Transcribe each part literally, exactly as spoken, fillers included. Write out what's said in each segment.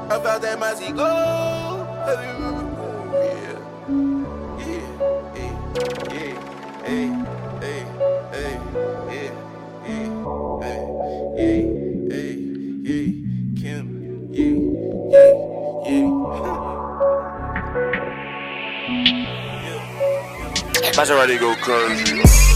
About that Mozzie go. Yeah. Yeah. Yeah. Hey. Hey. Hey. Yeah. Yeah. Hey. Yeah. Hey. Yeah. Kim. Yeah. Yeah. Yeah. Maserati go crazy.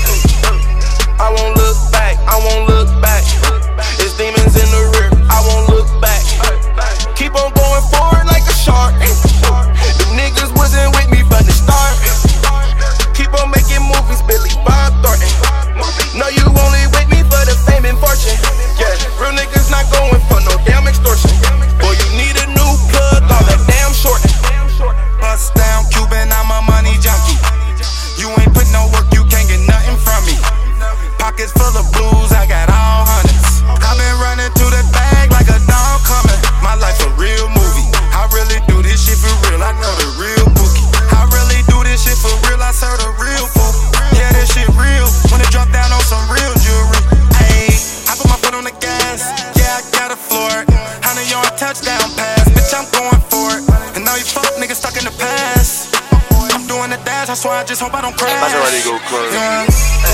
I won't look back. I won't look back. There's demons in the rear. I won't look back. Keep on going forward like a shark. The niggas wasn't with me from the start. Keep on making movies, Billy Bob Thornton. No, you only with me for the fame and fortune. Yeah, real niggas not going for no damn extortion. Boy, you need a new plug, all that damn short. Bust down Cuban, I'm a money junkie. You ain't put no work, you can't get nothing from me. Pockets full of blues, I got all hundreds. I've been running to the bag like a dog coming. My life's a real movie. I really do this shit for real. I know the real bookie. I really do this shit for real. I serve the real food. Yeah, this shit real. When it drop down on some real jewelry. Ayy, I put my foot on the gas. Yeah, I got a floor. Hundred yard touchdown pass. Bitch, I'm going for it. And now you fuck niggas stuck in the past. I'm doing the dash. I swear I just hope I don't crash. Maserati go crazy. Yeah.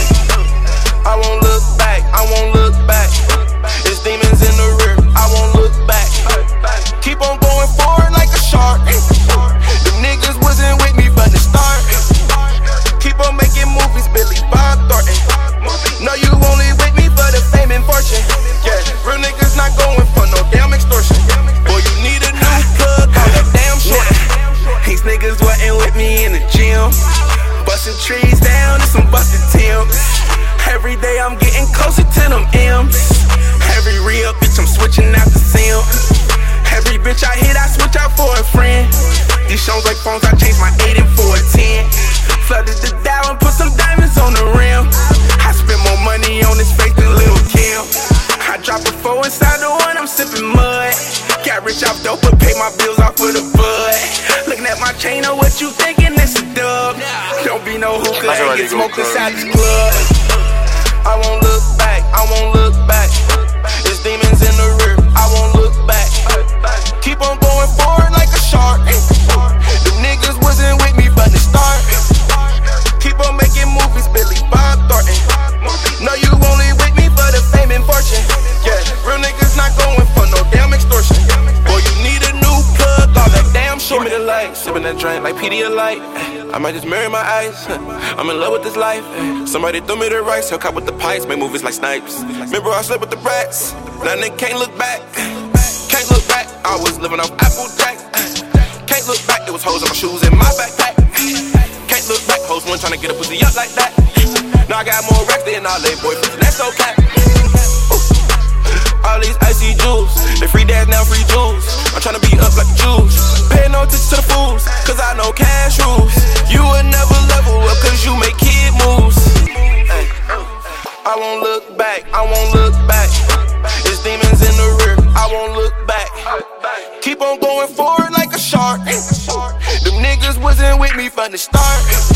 I won't look back, I won't look back. There's demons in the rear, I won't look back. Keep on going forward like a shark. The niggas wasn't with me from the start. Keep on making movies, Billy Bob Thornton. No, you only with me for the fame and fortune. Yeah, real niggas not going for no damn extortion. Boy, you need a new plug, all that damn short. These niggas wasn't with me in the gym. Busting trees down to some busted Timbs. Every day I'm getting closer to them M's. Every real bitch I'm switching out the sim. Every bitch I hit I switch out for a friend. These shows like phones, I changed my eight and for a ten. Flooded the dial and put some diamonds on the rim. I spent more money on this fake than Lil' Kim. I dropped a four inside the one, I'm sipping mud. Got rich off dope but pay my bills off with a bud. Looking at my chain, oh what you thinking, it's a dub. Don't be no hookah, ain't get smoked inside this club. I won't look back, I won't look back. There's demons in the rear, I won't look back. Keep on going forward like a shark. The niggas wasn't with me from the start. Keep on making movies, Billy Bob Thornton. No, you only with me for the fame and fortune. Yeah, real niggas not going for no damn extortion. Boy, you need a new plug, all that damn short. Give me the light, sipping that drink like Pedialyte. I might just marry my eyes. I'm in love with this life. Somebody threw me the rice, hook up with the pipes, make movies like Snipes. Remember I slept with the rats. Now nigga can't look back. Can't look back. I was living off Apple Jack. Can't look back. It was hoes on my shoes in my backpack. Can't look back. Hoes one trying to get a pussy up like that. Now I got more racks than all they boyfriends. That's okay. All these icy jewels, they free dads now free jewels. I'm tryna be up like the Jews. Pay no attention to the fools, cause I know cash rules. You would never level up cause you make kid moves. Ay. I won't look back, I won't look back. There's demons in the rear, I won't look back. Keep on going forward like a shark. Them niggas wasn't with me from the start.